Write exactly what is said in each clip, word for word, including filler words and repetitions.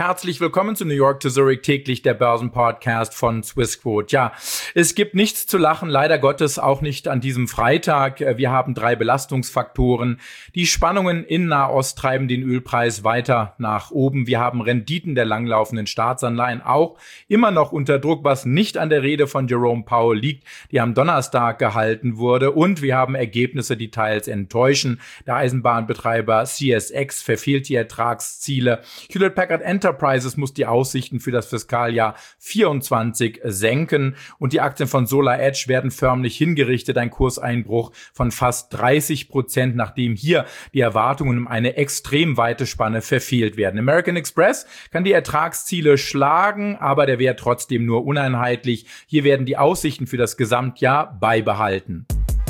Herzlich willkommen zu New York to Zurich, täglich der Börsenpodcast von Swissquote. Ja, es gibt nichts zu lachen, leider Gottes auch nicht an diesem Freitag. Wir haben drei Belastungsfaktoren. Die Spannungen in Nahost treiben den Ölpreis weiter nach oben. Wir haben Renditen der langlaufenden Staatsanleihen auch immer noch unter Druck, was nicht an der Rede von Jerome Powell liegt, die am Donnerstag gehalten wurde. Und wir haben Ergebnisse, die teils enttäuschen. Der Eisenbahnbetreiber C S X verfehlt die Ertragsziele. Hewlett Packard Enterprise muss die Aussichten für das Fiskaljahr vierundzwanzig senken und die Aktien von SolarEdge werden förmlich hingerichtet. Ein Kurseinbruch von fast dreißig Prozent, nachdem hier die Erwartungen um eine extrem weite Spanne verfehlt werden. American Express kann die Ertragsziele schlagen, aber der Wert trotzdem nur uneinheitlich. Hier werden die Aussichten für das Gesamtjahr beibehalten.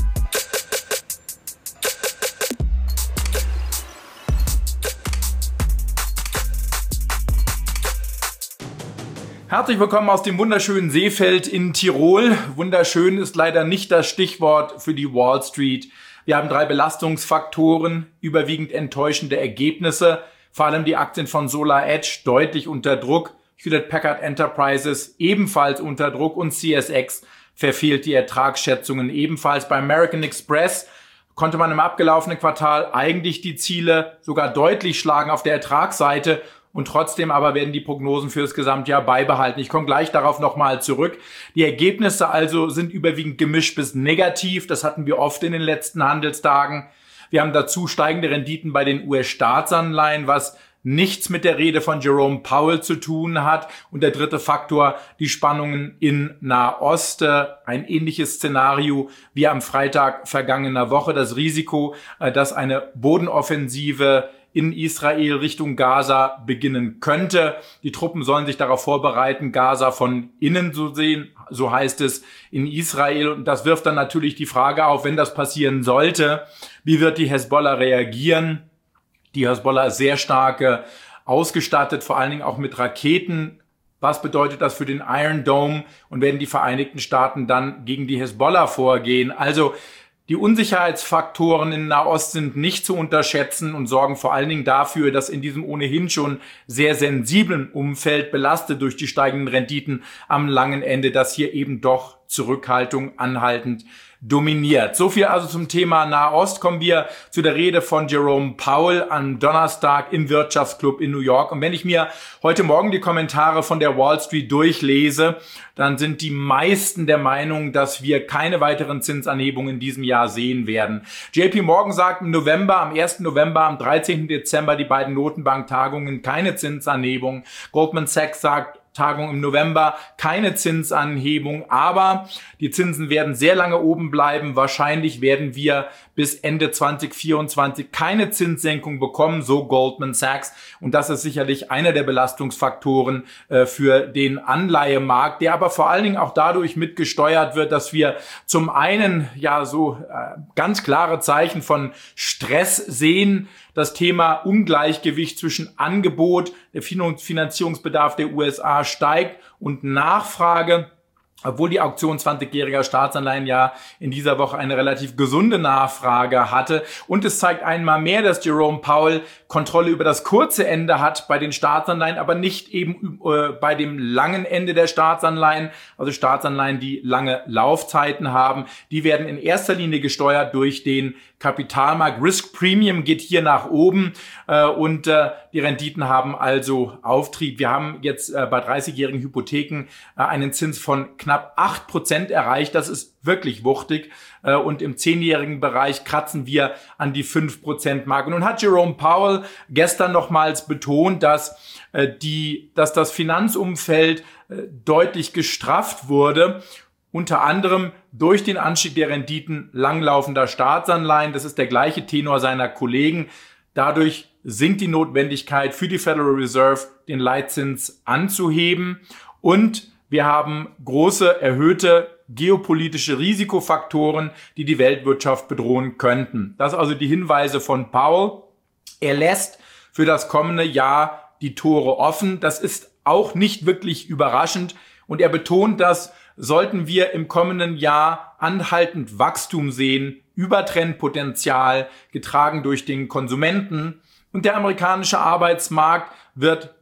Herzlich willkommen aus dem wunderschönen Seefeld in Tirol. Wunderschön ist leider nicht das Stichwort für die Wall Street. Wir haben drei Belastungsfaktoren, überwiegend enttäuschende Ergebnisse. Vor allem die Aktien von SolarEdge deutlich unter Druck. Hewlett Packard Enterprises ebenfalls unter Druck und C S X verfehlt die Ertragsschätzungen ebenfalls. Bei American Express konnte man im abgelaufenen Quartal eigentlich die Ziele sogar deutlich schlagen auf der Ertragsseite. Und trotzdem aber werden die Prognosen für das Gesamtjahr beibehalten. Ich komme gleich darauf nochmal zurück. Die Ergebnisse also sind überwiegend gemischt bis negativ. Das hatten wir oft in den letzten Handelstagen. Wir haben dazu steigende Renditen bei den U S-Staatsanleihen, was nichts mit der Rede von Jerome Powell zu tun hat. Und der dritte Faktor, die Spannungen in Nahost. Ein ähnliches Szenario wie am Freitag vergangener Woche. Das Risiko, dass eine Bodenoffensive in Israel Richtung Gaza beginnen könnte. Die Truppen sollen sich darauf vorbereiten, Gaza von innen zu sehen, so heißt es in Israel. Und das wirft dann natürlich die Frage auf, wenn das passieren sollte, wie wird die Hezbollah reagieren? Die Hezbollah ist sehr stark ausgestattet, vor allen Dingen auch mit Raketen. Was bedeutet das für den Iron Dome? Und werden die Vereinigten Staaten dann gegen die Hezbollah vorgehen? Also die Unsicherheitsfaktoren in Nahost sind nicht zu unterschätzen und sorgen vor allen Dingen dafür, dass in diesem ohnehin schon sehr sensiblen Umfeld, belastet durch die steigenden Renditen am langen Ende, dass hier eben doch Zurückhaltung anhaltend dominiert. So viel also zum Thema Nahost. Kommen wir zu der Rede von Jerome Powell am Donnerstag im Wirtschaftsclub in New York. Und wenn ich mir heute Morgen die Kommentare von der Wall Street durchlese, dann sind die meisten der Meinung, dass wir keine weiteren Zinsanhebungen in diesem Jahr sehen werden. J P Morgan sagt im November, am ersten November, am dreizehnten Dezember die beiden Notenbanktagungen keine Zinsanhebung. Goldman Sachs sagt, Tagung im November, keine Zinsanhebung, aber die Zinsen werden sehr lange oben bleiben. Wahrscheinlich werden wir bis Ende zwanzig vierundzwanzig keine Zinssenkung bekommen, so Goldman Sachs. Und das ist sicherlich einer der Belastungsfaktoren äh, für den Anleihemarkt, der aber vor allen Dingen auch dadurch mitgesteuert wird, dass wir zum einen ja so äh, ganz klare Zeichen von Stress sehen. Das Thema Ungleichgewicht zwischen Angebot, der Finanzierungsbedarf der U S A steigt und Nachfrage, obwohl die Auktion zwanzigjähriger Staatsanleihen ja in dieser Woche eine relativ gesunde Nachfrage hatte. Und es zeigt einmal mehr, dass Jerome Powell Kontrolle über das kurze Ende hat bei den Staatsanleihen, aber nicht eben äh, bei dem langen Ende der Staatsanleihen. Also Staatsanleihen, die lange Laufzeiten haben, die werden in erster Linie gesteuert durch den Kapitalmarkt. Risk Premium geht hier nach oben äh, und äh, die Renditen haben also Auftrieb. Wir haben jetzt äh, bei dreißigjährigen Hypotheken äh, einen Zins von knapp acht Prozent erreicht. Das ist wirklich wuchtig. Äh, und im zehnjährigen Bereich kratzen wir an die fünf Prozent Marke. Nun hat Jerome Powell gestern nochmals betont, dass, äh, die, dass das Finanzumfeld äh, deutlich gestrafft wurde. Unter anderem durch den Anstieg der Renditen langlaufender Staatsanleihen. Das ist der gleiche Tenor seiner Kollegen. Dadurch sinkt die Notwendigkeit für die Federal Reserve, den Leitzins anzuheben. Und wir haben große erhöhte geopolitische Risikofaktoren, die die Weltwirtschaft bedrohen könnten. Das sind also die Hinweise von Powell. Er lässt für das kommende Jahr die Tore offen. Das ist auch nicht wirklich überraschend. Und er betont, dass sollten wir im kommenden Jahr anhaltend Wachstum sehen, Übertrendpotenzial, getragen durch den Konsumenten. Und der amerikanische Arbeitsmarkt wird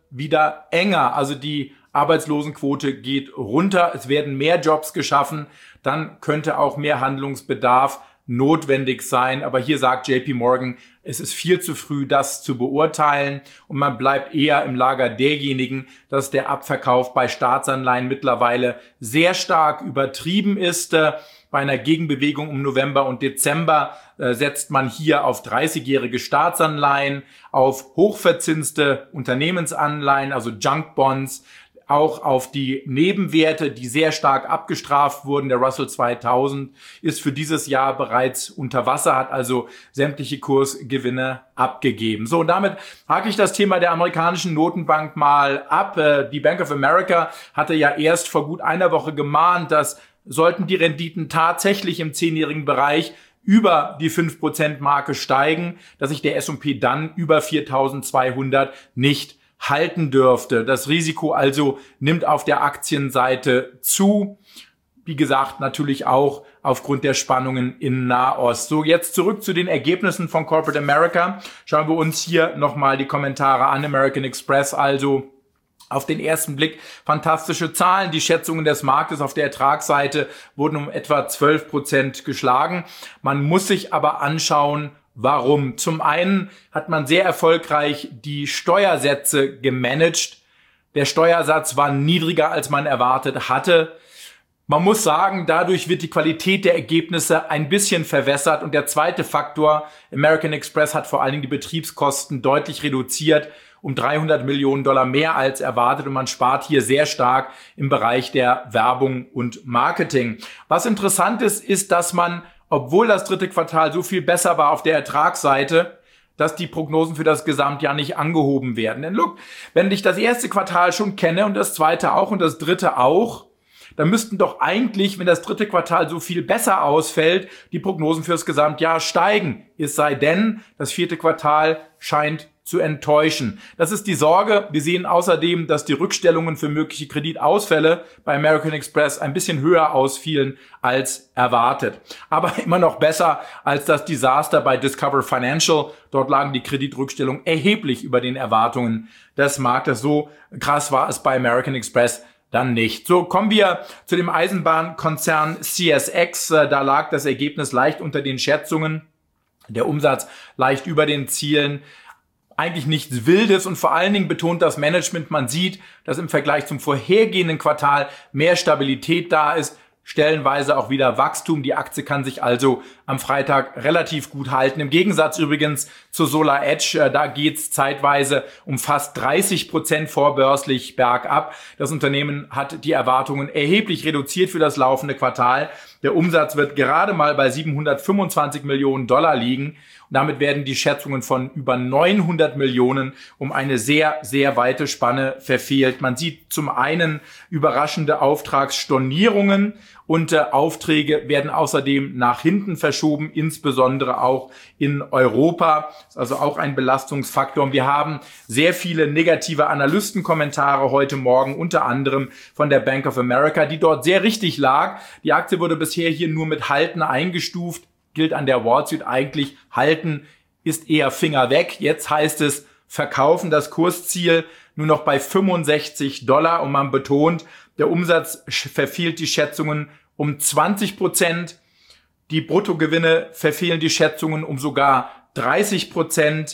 wieder enger. Also die Arbeitslosenquote geht runter, es werden mehr Jobs geschaffen, dann könnte auch mehr Handlungsbedarf notwendig sein. Aber hier sagt J P Morgan, es ist viel zu früh, das zu beurteilen und man bleibt eher im Lager derjenigen, dass der Abverkauf bei Staatsanleihen mittlerweile sehr stark übertrieben ist. Bei einer Gegenbewegung um November und Dezember äh, setzt man hier auf dreißigjährige Staatsanleihen, auf hochverzinste Unternehmensanleihen, also Junk Bonds, auch auf die Nebenwerte, die sehr stark abgestraft wurden. Der Russell zweitausend ist für dieses Jahr bereits unter Wasser, hat also sämtliche Kursgewinne abgegeben. So, und damit hake ich das Thema der amerikanischen Notenbank mal ab. Die Bank of America hatte ja erst vor gut einer Woche gemahnt, dass sollten die Renditen tatsächlich im zehnjährigen Bereich über die fünf Prozent Marke steigen, dass sich der S und P dann über viertausendzweihundert nicht halten dürfte. Das Risiko also nimmt auf der Aktienseite zu. Wie gesagt, natürlich auch aufgrund der Spannungen in Nahost. So, jetzt zurück zu den Ergebnissen von Corporate America. Schauen wir uns hier nochmal die Kommentare an. American Express also auf den ersten Blick fantastische Zahlen. Die Schätzungen des Marktes auf der Ertragsseite wurden um etwa zwölf Prozent geschlagen. Man muss sich aber anschauen, warum. Zum einen hat man sehr erfolgreich die Steuersätze gemanagt. Der Steuersatz war niedriger, als man erwartet hatte. Man muss sagen, dadurch wird die Qualität der Ergebnisse ein bisschen verwässert. Und der zweite Faktor, American Express hat vor allen Dingen die Betriebskosten deutlich reduziert, um dreihundert Millionen Dollar mehr als erwartet. Und man spart hier sehr stark im Bereich der Werbung und Marketing. Was interessant ist, ist, dass man, obwohl das dritte Quartal so viel besser war auf der Ertragsseite, dass die Prognosen für das Gesamtjahr nicht angehoben werden. Denn look, wenn ich das erste Quartal schon kenne und das zweite auch und das dritte auch, dann müssten doch eigentlich, wenn das dritte Quartal so viel besser ausfällt, die Prognosen für das Gesamtjahr steigen. Es sei denn, das vierte Quartal scheint zu enttäuschen. Das ist die Sorge. Wir sehen außerdem, dass die Rückstellungen für mögliche Kreditausfälle bei American Express ein bisschen höher ausfielen als erwartet. Aber immer noch besser als das Desaster bei Discover Financial. Dort lagen die Kreditrückstellungen erheblich über den Erwartungen des Marktes. So krass war es bei American Express dann nicht. So, kommen wir zu dem Eisenbahnkonzern C S X. Da lag das Ergebnis leicht unter den Schätzungen. Der Umsatz leicht über den Zielen. Eigentlich nichts Wildes und vor allen Dingen betont das Management, man sieht, dass im Vergleich zum vorhergehenden Quartal mehr Stabilität da ist, stellenweise auch wieder Wachstum. Die Aktie kann sich also am Freitag relativ gut halten. Im Gegensatz übrigens zu Solar Edge, da geht's zeitweise um fast dreißig Prozent vorbörslich bergab. Das Unternehmen hat die Erwartungen erheblich reduziert für das laufende Quartal. Der Umsatz wird gerade mal bei siebenhundertfünfundzwanzig Millionen Dollar liegen. Und damit werden die Schätzungen von über neunhundert Millionen um eine sehr, sehr weite Spanne verfehlt. Man sieht zum einen überraschende Auftragsstornierungen und äh, Aufträge werden außerdem nach hinten verschoben, insbesondere auch in Europa. Das ist also auch ein Belastungsfaktor. Und wir haben sehr viele negative Analystenkommentare heute Morgen, unter anderem von der Bank of America, die dort sehr richtig lag. Die Aktie wurde bisher hier nur mit Halten eingestuft. Gilt an der Wall Street eigentlich, halten ist eher Finger weg. Jetzt heißt es verkaufen, das Kursziel nur noch bei fünfundsechzig Dollar und man betont, der Umsatz verfehlt die Schätzungen um zwanzig Prozent, die Bruttogewinne verfehlen die Schätzungen um sogar dreißig Prozent.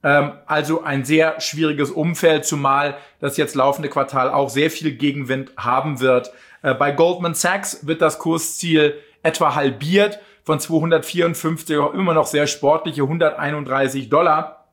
Also ein sehr schwieriges Umfeld, zumal das jetzt laufende Quartal auch sehr viel Gegenwind haben wird. Bei Goldman Sachs wird das Kursziel etwa halbiert, von zweihundertvierundfünfzig, immer noch sehr sportliche hunderteinunddreißig Dollar.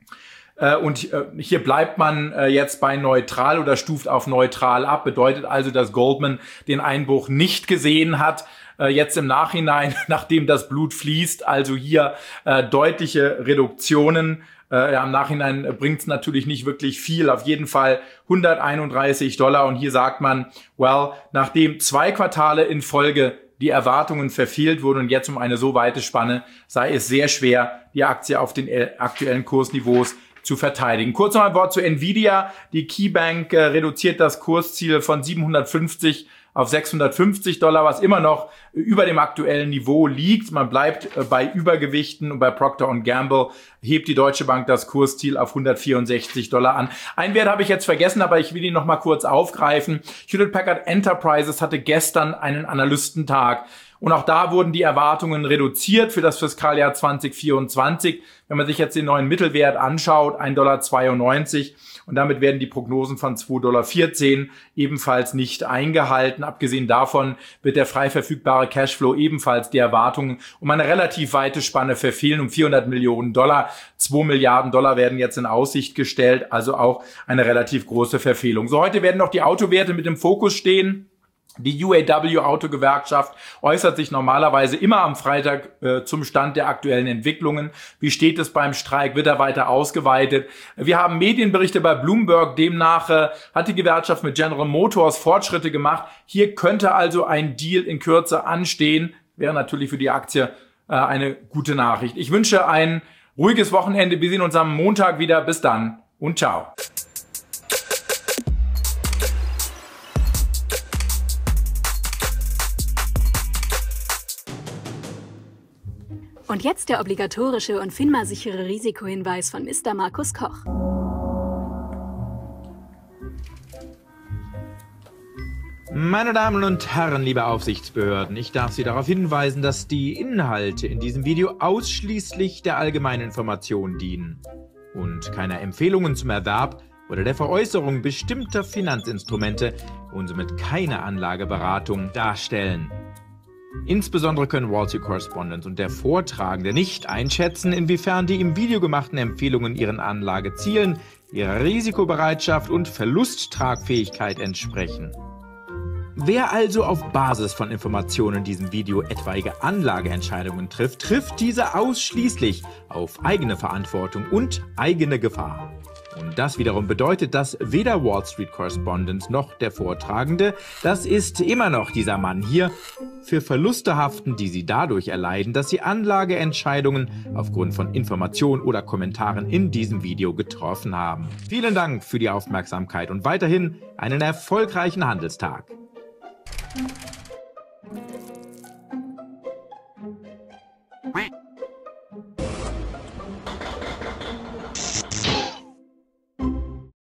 Und hier bleibt man jetzt bei neutral oder stuft auf neutral ab. Bedeutet also, dass Goldman den Einbruch nicht gesehen hat. Jetzt im Nachhinein, nachdem das Blut fließt, also hier deutliche Reduktionen. Ja, im Nachhinein bringt es natürlich nicht wirklich viel. Auf jeden Fall hunderteinunddreißig Dollar. Und hier sagt man, well, nachdem zwei Quartale in Folge die Erwartungen verfehlt wurden und jetzt um eine so weite Spanne, sei es sehr schwer, die Aktie auf den aktuellen Kursniveaus zu verteidigen. Kurz noch ein Wort zu Nvidia. Die KeyBank äh, reduziert das Kursziel von siebenhundertfünfzig auf sechshundertfünfzig Dollar, was immer noch über dem aktuellen Niveau liegt. Man bleibt bei Übergewichten und bei Procter und Gamble hebt die Deutsche Bank das Kursziel auf hundertvierundsechzig Dollar an. Einen Wert habe ich jetzt vergessen, aber ich will ihn noch mal kurz aufgreifen. Hewlett Packard Enterprises hatte gestern einen Analystentag. Und auch da wurden die Erwartungen reduziert für das Fiskaljahr zwanzig vierundzwanzig. Wenn man sich jetzt den neuen Mittelwert anschaut, ein Komma zweiundneunzig Dollar. Und damit werden die Prognosen von zwei Komma vierzehn Dollar ebenfalls nicht eingehalten. Abgesehen davon wird der frei verfügbare Cashflow ebenfalls die Erwartungen um eine relativ weite Spanne verfehlen, um vierhundert Millionen Dollar. zwei Milliarden Dollar werden jetzt in Aussicht gestellt, also auch eine relativ große Verfehlung. So, heute werden noch die Autowerte mit im Fokus stehen. Die U A W-Autogewerkschaft äußert sich normalerweise immer am Freitag äh, zum Stand der aktuellen Entwicklungen. Wie steht es beim Streik? Wird er weiter ausgeweitet? Wir haben Medienberichte bei Bloomberg. Demnach äh, hat die Gewerkschaft mit General Motors Fortschritte gemacht. Hier könnte also ein Deal in Kürze anstehen. Wäre natürlich für die Aktie äh, eine gute Nachricht. Ich wünsche ein ruhiges Wochenende. Wir sehen uns am Montag wieder. Bis dann und ciao. Und jetzt der obligatorische und FINMA-sichere Risikohinweis von Mister Markus Koch. Meine Damen und Herren, liebe Aufsichtsbehörden, ich darf Sie darauf hinweisen, dass die Inhalte in diesem Video ausschließlich der allgemeinen Information dienen und keine Empfehlungen zum Erwerb oder der Veräußerung bestimmter Finanzinstrumente und somit keine Anlageberatung darstellen. Insbesondere können Wall Street Correspondent und der Vortragende nicht einschätzen, inwiefern die im Video gemachten Empfehlungen ihren Anlagezielen, ihrer Risikobereitschaft und Verlusttragfähigkeit entsprechen. Wer also auf Basis von Informationen in diesem Video etwaige Anlageentscheidungen trifft, trifft diese ausschließlich auf eigene Verantwortung und eigene Gefahr. Und das wiederum bedeutet, dass weder Wall Street Correspondent noch der Vortragende, das ist immer noch dieser Mann hier, für Verluste haften, die sie dadurch erleiden, dass sie Anlageentscheidungen aufgrund von Informationen oder Kommentaren in diesem Video getroffen haben. Vielen Dank für die Aufmerksamkeit und weiterhin einen erfolgreichen Handelstag. Quack.